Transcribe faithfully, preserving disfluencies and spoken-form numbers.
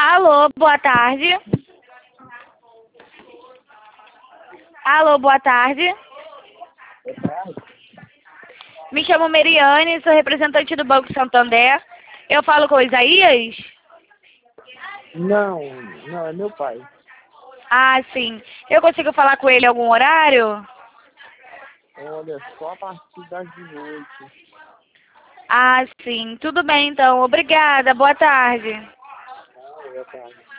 Alô, boa tarde. Alô, boa tarde. Boa tarde. Me chamo Meriane, sou representante do Banco Santander. Eu falo com o Isaías? Não, não, é meu pai. Ah, sim. Eu consigo falar com ele em algum horário? Olha, só a partir das dezoito. Ah, sim. Tudo bem, então. Obrigada. Boa tarde. Ah, boa tarde.